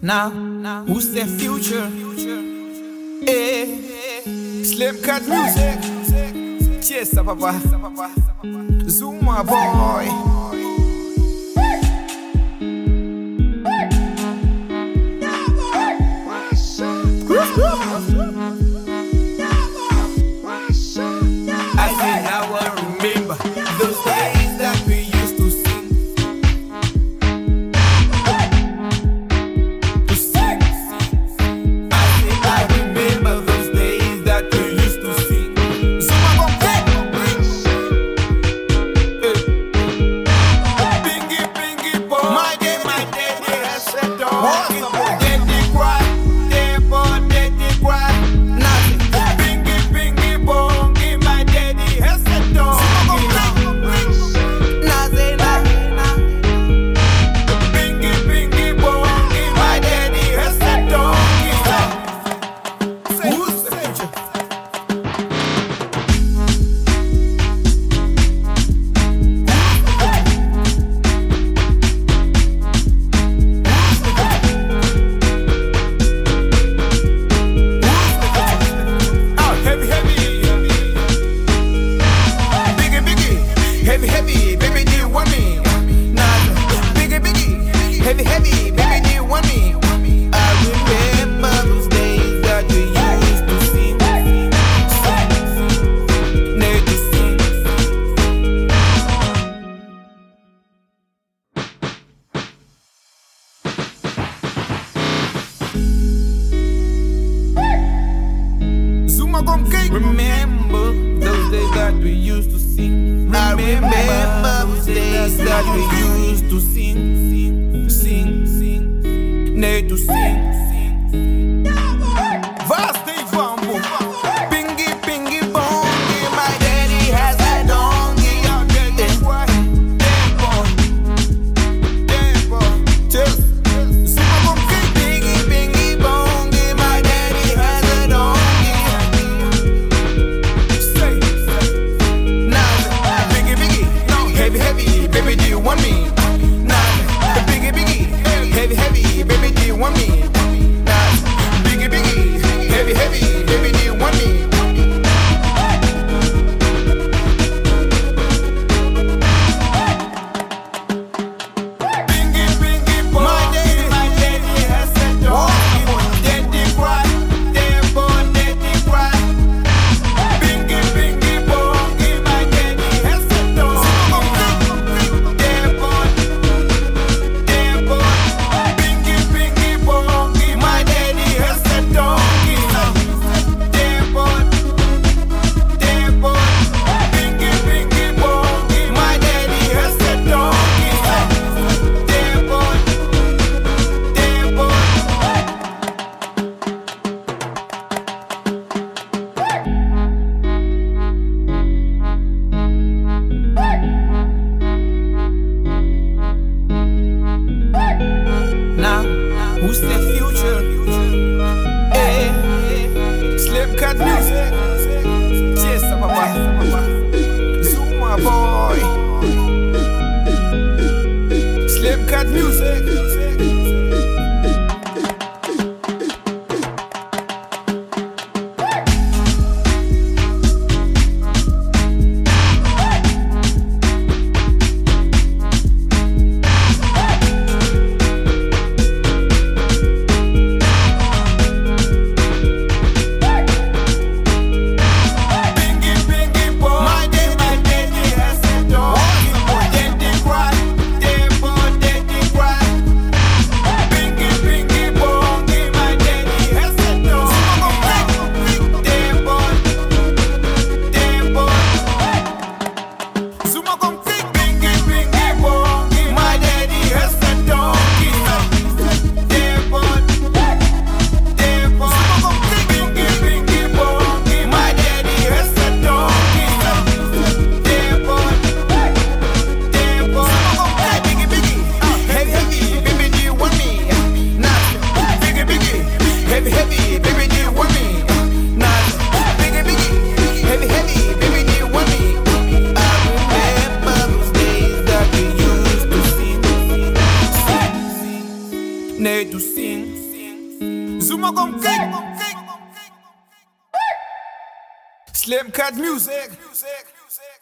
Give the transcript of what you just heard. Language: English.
Now, who's the future? Slim Cut Music. Cheers, papa. Zuma boy. I think I will remember those days that we used to sing. I think I remember those days that we used to sing. Zuma gon' take Pingy, pingy boy. My daddy has said dog. Daddy cry, daddy cry. Nothing. Pingy, pingy boy. My daddy has said dog. Nothing. Pingy, pingy boy. My daddy has said dog. Who's the future? Heavy, baby, do you want me? Nah, biggie, heavy, baby, do you want me? I remember those days that we used to sing. Need to sing. Zuma gon' cake. Remember those days that we used to sing. I remember those days that we used to sing. Need to sing. Vast day bamboo. Pingy, pingy bongy. My daddy has a donkey. Damn boy. Cheers. Zuma gon' cake. Pingy, pingy bongy. My daddy has a donkey. Say. Nah, biggie, heavy, baby, do you want me? Nah, biggie, heavy, baby, do you want me? Nah, biggie, heavy, baby, do you want me? Pingy, boy. My daddy has said dog. Daddy cry, daddy cry. Pingy, boy. My daddy has said dog. Damn boy. Pingy, boy. My daddy has said dog. Damn boy. Pingy, boy. My daddy has said dog. Damn boy. Now, who's the future? Slim Cut Music. Cheers, papa. Zuma boy. Slim Cut Music. Pingy, boy. My daddy has said dog. Daddy cry, daddy cry. Nee, du sing. Zuma kom kijk. Slim Cat Music.